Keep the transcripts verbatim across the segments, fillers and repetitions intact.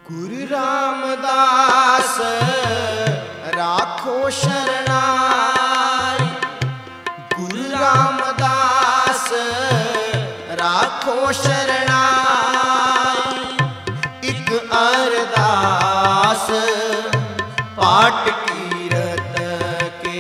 गुरु रामदास राखो शरणाई, गुरु रामदास राखो शरणाई। एक अरदास पाठ कीरत के,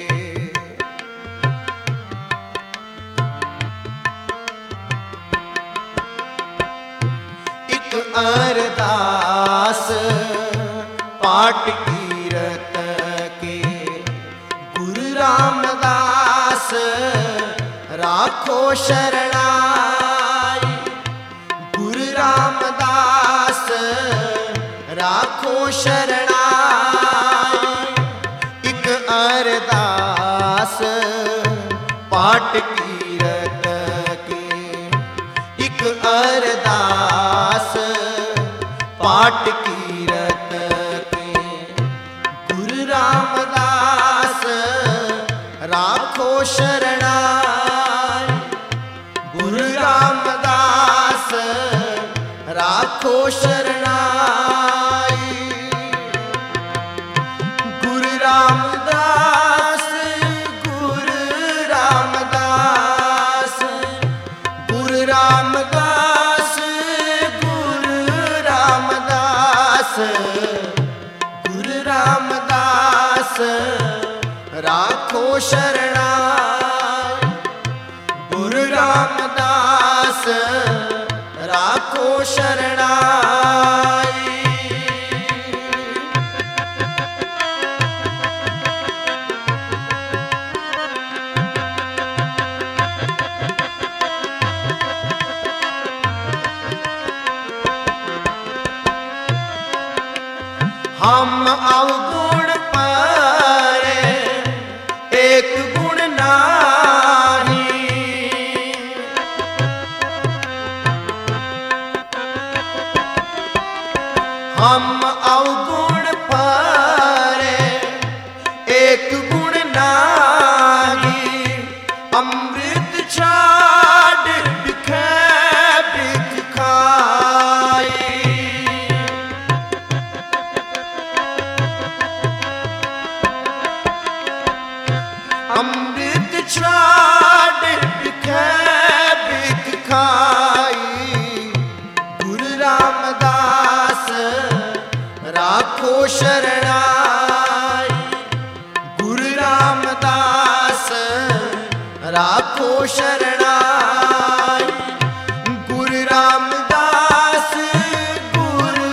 एक अरदास पाठ कीरत के। गुरु रामदास राखो शरणाई, गुरु रामदास राखो शरणाई। एक अरदास पाठ कीरत के, एक अरदास पाठ कीरत के। गुरु रामदास राखो शरणाई, गुरु रामदास राखो शरणाई। गुरु रामदास गुरु रामदास गुरु रामदास गुरु रामदास गुरु रामदास राखो शरणाई, गुरु रामदास राखो शरणाई। हम अवगुण पारे एक गुण नाही, हम अवगुण पारे एक गुण नाही। अमृत छाड़ बिखे बिख खाई, अमृत छाड़ बिखे बिख खाई। गुरु रामदास राखो शरणाई, गुरु रामदास राखो शरणाई। गुरु रामदास गुरु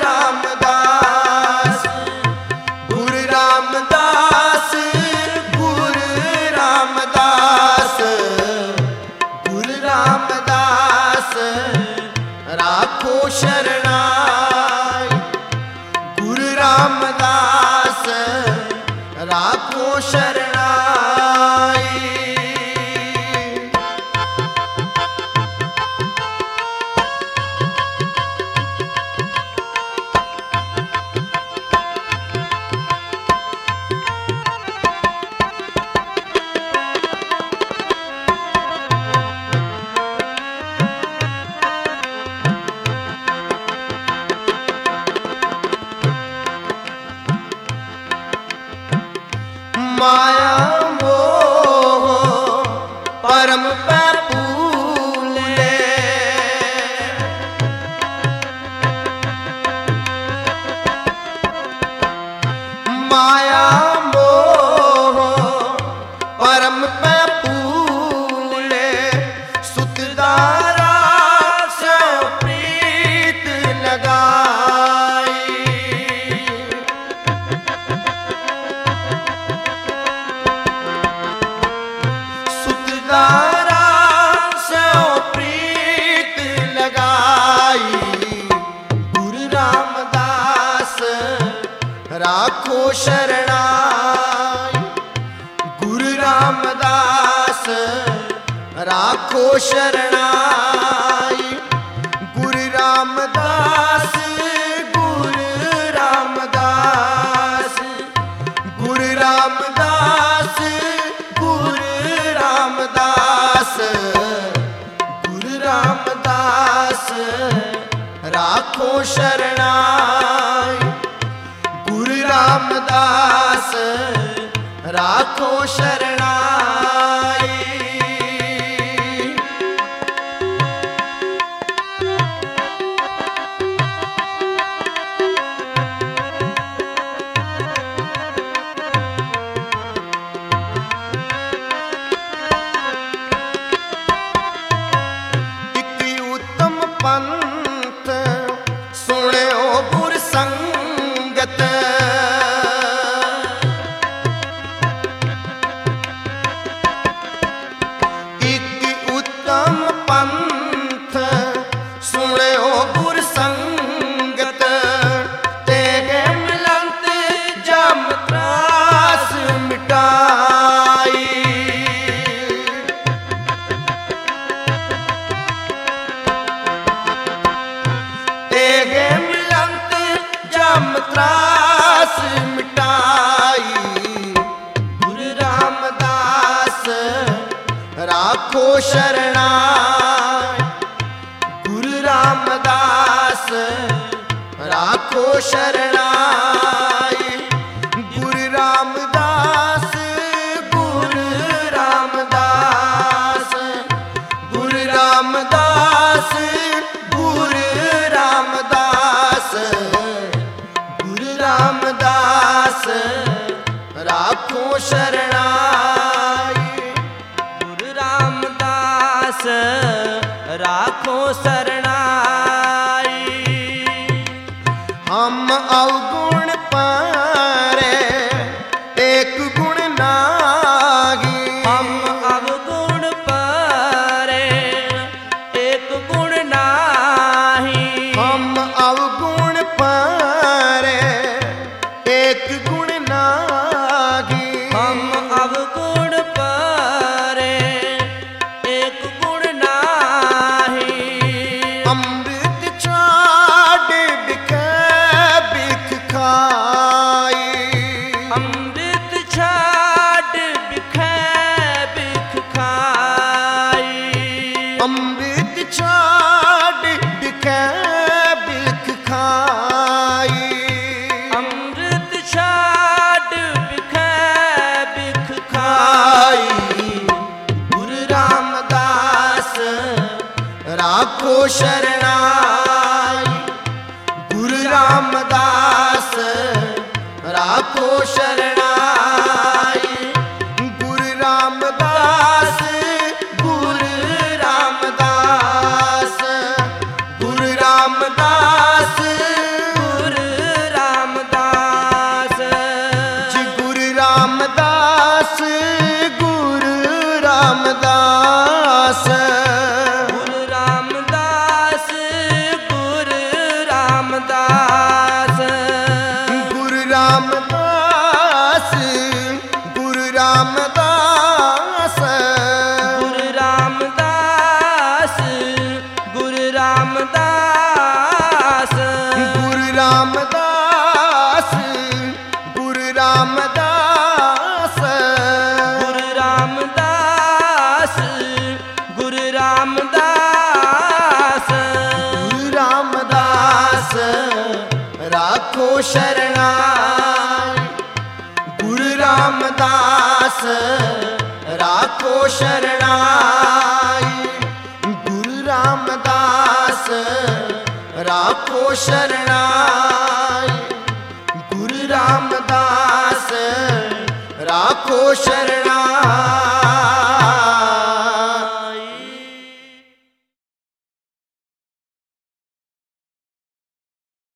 रामदास गुरु रामदास गुरु रामदास गुरु रामदास राखो शरणाई, गुरु रामदास राखो शरणाई। माया मोह परम पे फूले, माया मोह परम पे फूले। सुतदारा से प्रीत लगाई, सुतदारा से प्रीत लगाई। गुरु रामदास राखो शरणाई, गुरु रामदास राखो शरणाई। गुरु रामदास गुरु रामदास गुरु रामदास गुरु रामदास गुरु रामदास राखो शरणाई। गुरु रामदास राखो शरणाई। पंथ सुनियो गुर संगत। एक उत्तम पंथ सुनियो गुर संगत। तेगे मिलंत जम त्रास मिटाई। तेगे मिलंत जम त्रास मिटाई। गुरु रामदास राखो शरणाई। गुरु रामदास राखो शरणाई। गुरु रामदास गुरु रामदास गुरु रामदास गुरु रामदास गुरु रामदास राखो शरणाई। गुरु रामदास राखो शरणाई। हम अवगुण पारे एक गुण नागी। हम अवगुण पारे एक गुण नाही। हम अवगुण पारे एक गुण नागी। हम अवगुण पारे एक गुण नाही। अमृत छाड़ बिखे बिख खाई। अमृत छाड़ बिखे बिख खाई। अमृत छाड़ बिखे बिख खाई। अमृत छाड़ बिखे बिख खाई। गुरु रामदास राखो शरणाई। गुरु रामदास राखो शरणाई। गुरु रामदास गुरु रामदास गुरु रामदास गुरु रामदास। जी गुरु रामदास गुरु रामदास गुरु रामदास गुरु रामदास। गुरु रामदास गुरु रामदास गुरु रामदास गुरु रामदास। गुरु रामदास गुरु रामदास गुरु रामदास गुरु रामदास। गुरु रामदास राखो शरणाई। गुरु रामदास राखो शरणाई। गुरु रामदास राखो शरणाई। गुरु रामदास राखो शरणाई।